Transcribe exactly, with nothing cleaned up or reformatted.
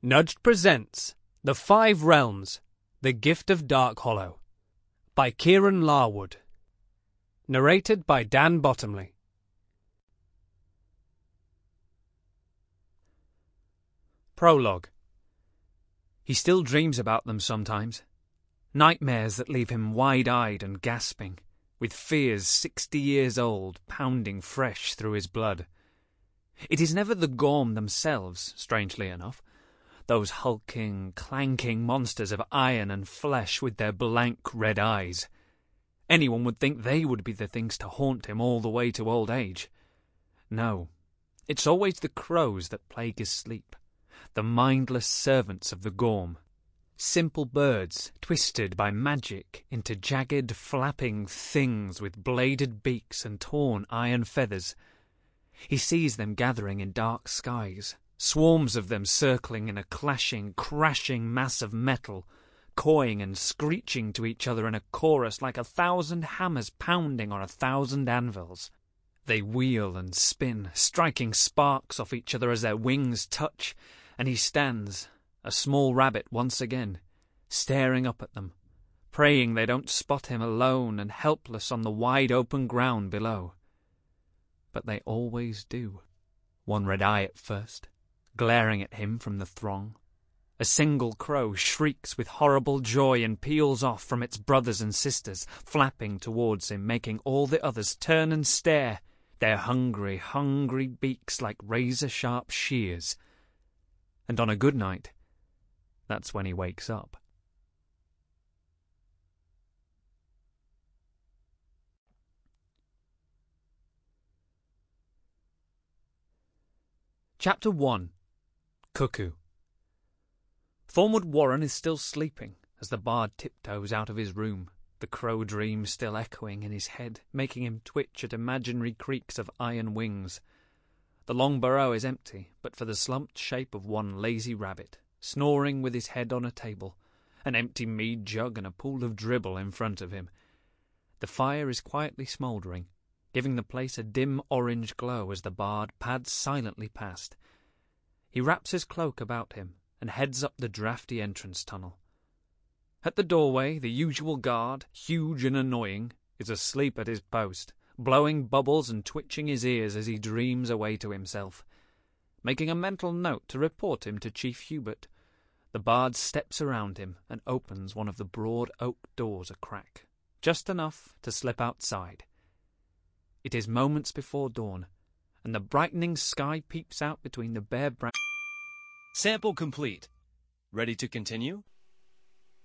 Nudged presents The Five Realms, The Gift of Dark Hollow by Kieran Larwood. Narrated by Dan Bottomley. Prologue. He still dreams about them sometimes. Nightmares that leave him wide-eyed and gasping, with fears sixty years old pounding fresh through his blood. It is never the Gorm themselves, strangely enough. Those hulking, clanking monsters of iron and flesh with their blank red eyes. Anyone would think they would be the things to haunt him all the way to old age. No, it's always the crows that plague his sleep, the mindless servants of the Gorm. Simple birds twisted by magic into jagged, flapping things with bladed beaks and torn iron feathers. He sees them gathering in dark skies, swarms of them circling in a clashing, crashing mass of metal, cawing and screeching to each other in a chorus like a thousand hammers pounding on a thousand anvils. They wheel and spin, striking sparks off each other as their wings touch, and he stands, a small rabbit once again, staring up at them, praying they don't spot him alone and helpless on the wide open ground below. But they always do. One red eye at first, glaring at him from the throng. A single crow shrieks with horrible joy and peels off from its brothers and sisters, flapping towards him, making all the others turn and stare, their hungry, hungry beaks like razor-sharp shears. And on a good night, that's when he wakes up. Chapter one. Cuckoo. Thornwood Warren is still sleeping as the bard tiptoes out of his room, the crow dream still echoing in his head, making him twitch at imaginary creaks of iron wings. The long burrow is empty, but for the slumped shape of one lazy rabbit, snoring with his head on a table, an empty mead jug and a pool of dribble in front of him. The fire is quietly smouldering, giving the place a dim orange glow as the bard pads silently past. He wraps his cloak about him and heads up the draughty entrance tunnel. At the doorway, the usual guard, huge and annoying, is asleep at his post, blowing bubbles and twitching his ears as he dreams away to himself. Making a mental note to report him to Chief Hubert, the bard steps around him and opens one of the broad oak doors a crack, just enough to slip outside. It is moments before dawn, and the brightening sky peeps out between the bare branches. Sample complete. Ready to continue?